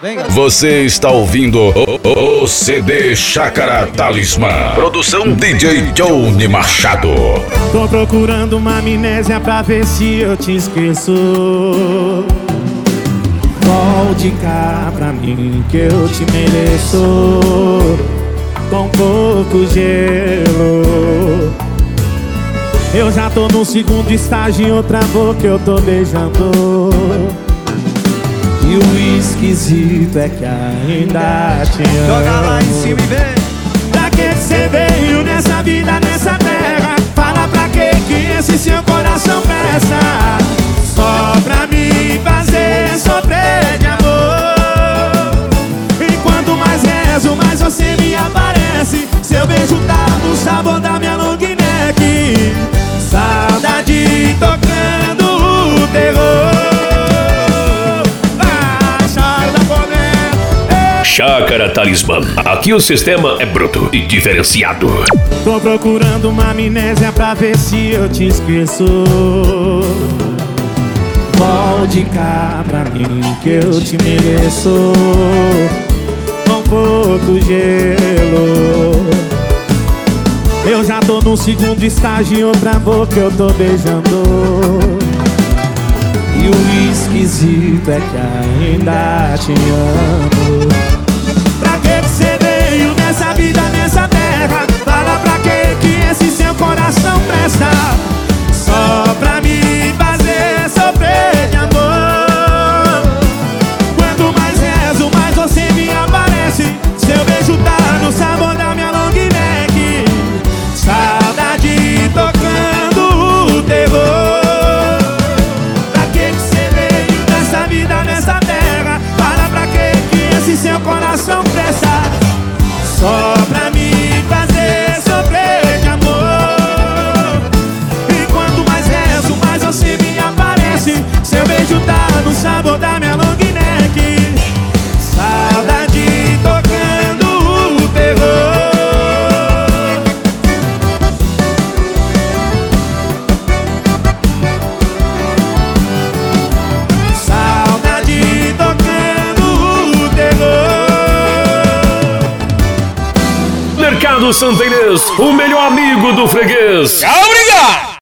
Vem, galera. Você está ouvindo o CD Chácara Talismã. Produção DJ Johnny Machado. Tô procurando uma amnésia pra ver se eu te esqueço. Volte cá pra mim que eu te mereço. Com pouco gelo. Eu já tô no segundo estágio, em outra boca eu tô beijando. E o esquisito é que ainda te amo. Joga lá em cima e vem. Pra que você veio nessa vida, nessa terra? Fala pra que esse seu coração presta? Só pra me fazer sofrer de amor. E quanto mais rezo, mais você me aparece. Seu beijo tá no sabor da minha long neck. Saudade tocando o terror. Chácara Talismã. Aqui o sistema é bruto e diferenciado. Tô procurando uma amnésia pra ver se eu te esqueço. Volte cá pra mim que eu te mereço. Com pouco gelo. Eu já tô no segundo estágio, em outra boca eu tô beijando. E o esquisito é que ainda te amo. Pra que você veio nessa vida, nessa terra? Fala pra que esse seu coração presta? Só pra me fazer sofrer de amor. Quanto mais rezo, mais você me aparece. Seu beijo tá no sabor da minha long neck. Saudade tocando o terror. Nessa terra, fala pra que esse seu coração presta? Só pra me fazer sofrer de amor. E quanto mais rezo, mais você me aparece. Seu beijo tá no sabor da minha long neck. Saudade tocando o terror. Mercado Santa Inês, o melhor amigo do freguês. Obrigado!